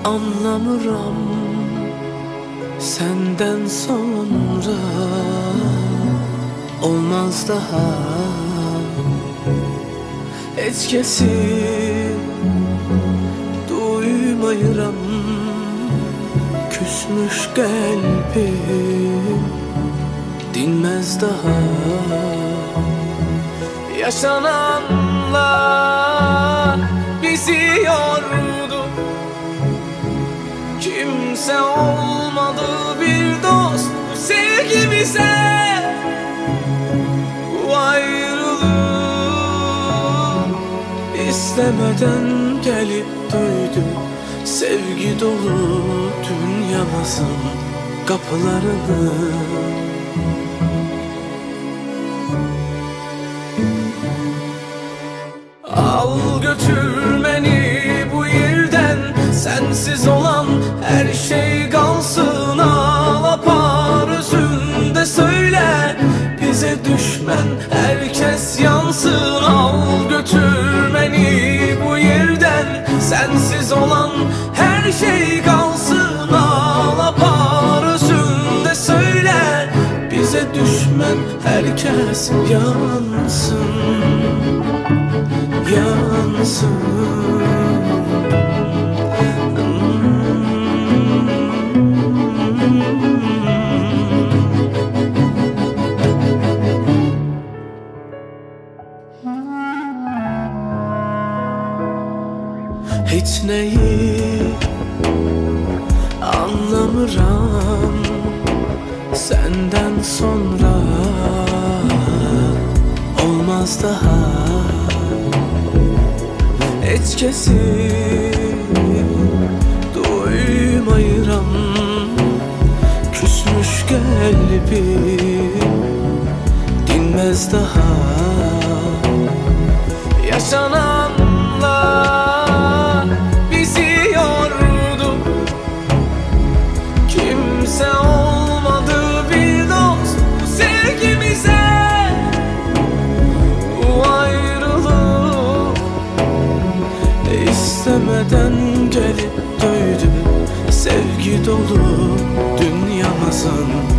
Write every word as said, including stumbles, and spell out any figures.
Anlamıram senden sonra olmaz daha. Heç kesi duymayıram, küsmüş kalbim dinmez daha. Yaşananlar bizi yordu, kimse olmadı bir dost bu sevgimize. Bu ayrılık istemeden gelip duydu, sevgi dolu dünyamızın kapılarını. Al götür beni bu yerden, sensiz olan her şey kalsın. Al apar özünde söyle, bize düşman herkes yansın. Al götür beni bu yerden, sensiz olan her şey kalsın. Al apar özünde söyle, bize düşman herkes yansın. Yansın. Hiç neyi anlamıram senden sonra olmaz daha. Heç kesi duymayıram, küsmüş kalbim dinmez daha. Yaşananlar bizi yordu, kimse olmadı bir dost bu sevgimize. Bu ayrılık istemeden gelip duydu, sevgi dolu dünyamızın